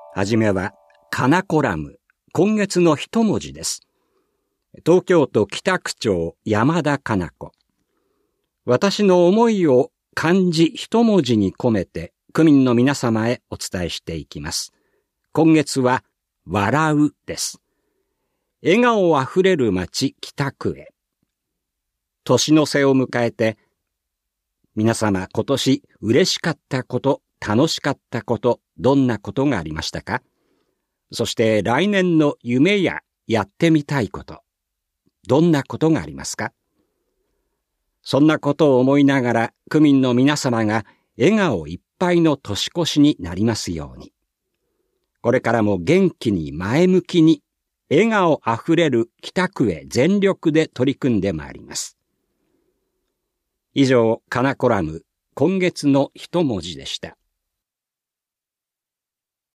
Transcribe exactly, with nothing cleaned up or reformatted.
はじめはかなコラム、今月の一文字です。東京都北区長山田かな子。私の思いを漢字一文字に込めて区民の皆様へお伝えしていきます。今月は笑うです。笑顔あふれる街北区へ。年の瀬を迎えて、皆様今年嬉しかったこと、楽しかったこと、どんなことがありましたか？そして来年の夢ややってみたいこと、どんなことがありますか？そんなことを思いながら区民の皆様が笑顔いっぱいの年越しになりますように。これからも元気に前向きに笑顔あふれる北区へ全力で取り組んでまいります。以上、かなコラム、今月の一文字でした。